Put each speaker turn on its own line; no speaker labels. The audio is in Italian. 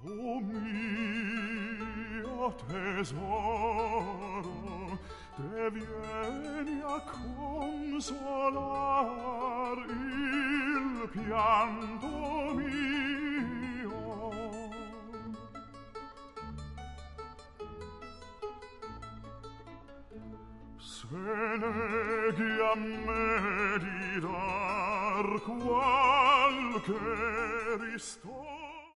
O mio tesoro, te vieni a consolar il pianto mio. Se neghi a me di dar qualche ristoro,